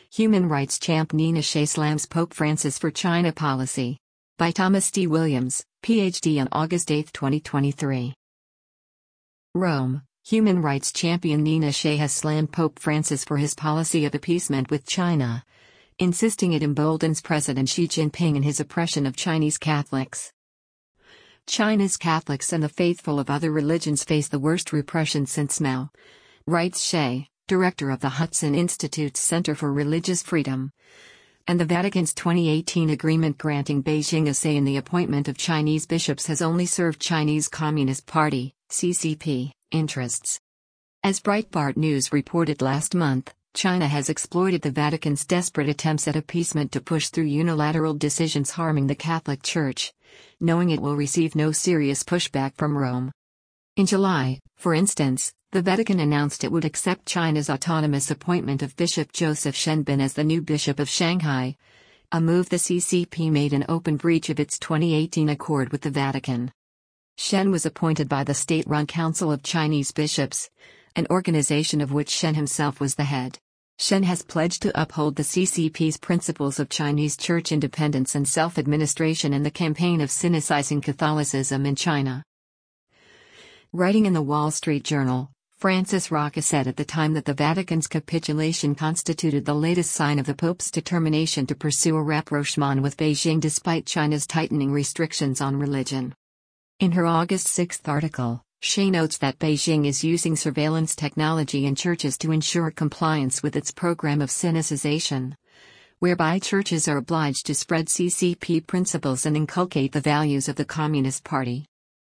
Human rights champ Nina Shea slams Pope Francis for China policy. By Thomas D. Williams, Ph.D. on August 8, 2023. Rome, human rights champion Nina Shea has slammed Pope Francis for his policy of appeasement with China, insisting it emboldens President Xi Jinping in his oppression of Chinese Catholics. China's Catholics and the faithful of other religions face the worst repression since Mao, writes Shea, director of the Hudson Institute's Center for Religious Freedom, and the Vatican's 2018 agreement granting Beijing a say in the appointment of Chinese bishops has only served Chinese Communist Party, CCP, interests. As Breitbart News reported last month, China has exploited the Vatican's desperate attempts at appeasement to push through unilateral decisions harming the Catholic Church, knowing it will receive no serious pushback from Rome. In July, for instance, the Vatican announced it would accept China's autonomous appointment of Bishop Joseph Shenbin as the new Bishop of Shanghai, a move the CCP made in open breach of its 2018 accord with the Vatican. Shen was appointed by the state-run Council of Chinese Bishops, an organization of which Shen himself was the head. Shen has pledged to uphold the CCP's principles of Chinese church independence and self-administration in the campaign of Sinicizing Catholicism in China. Writing in the Wall Street Journal, Francis Roca said at the time that the Vatican's capitulation constituted the latest sign of the Pope's determination to pursue a rapprochement with Beijing despite China's tightening restrictions on religion. In her August 6 article, Shea notes that Beijing is using surveillance technology in churches to ensure compliance with its program of Sinicization, whereby churches are obliged to spread CCP principles and inculcate the values of the Communist Party.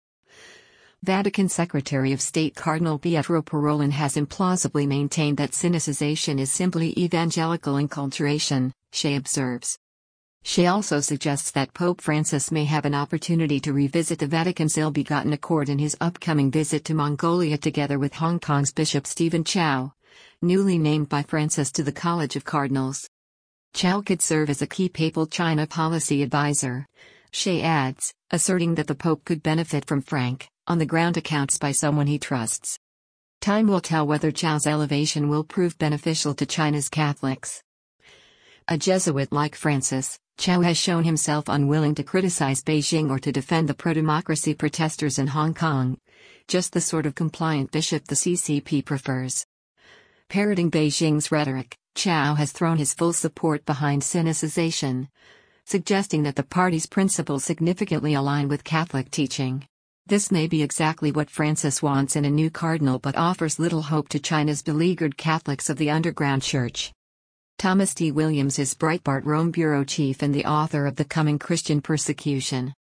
Vatican Secretary of State Cardinal Pietro Parolin has implausibly maintained that Sinicization is simply evangelical enculturation, Shea observes. Shea also suggests that Pope Francis may have an opportunity to revisit the Vatican's ill-begotten accord in his upcoming visit to Mongolia together with Hong Kong's Bishop Stephen Chow, newly named by Francis to the College of Cardinals. Chow could serve as a key papal China policy advisor, Shea adds, asserting that the Pope could benefit from frank, on-the-ground accounts by someone he trusts. Time will tell whether Chow's elevation will prove beneficial to China's Catholics. A Jesuit like Francis, Chow has shown himself unwilling to criticize Beijing or to defend the pro-democracy protesters in Hong Kong, just the sort of compliant bishop the CCP prefers. Parroting Beijing's rhetoric, Chow has thrown his full support behind Sinicization, suggesting that the party's principles significantly align with Catholic teaching. This may be exactly what Francis wants in a new cardinal but offers little hope to China's beleaguered Catholics of the underground church. Thomas D. Williams is Breitbart Rome bureau chief and the author of The Coming Christian Persecution.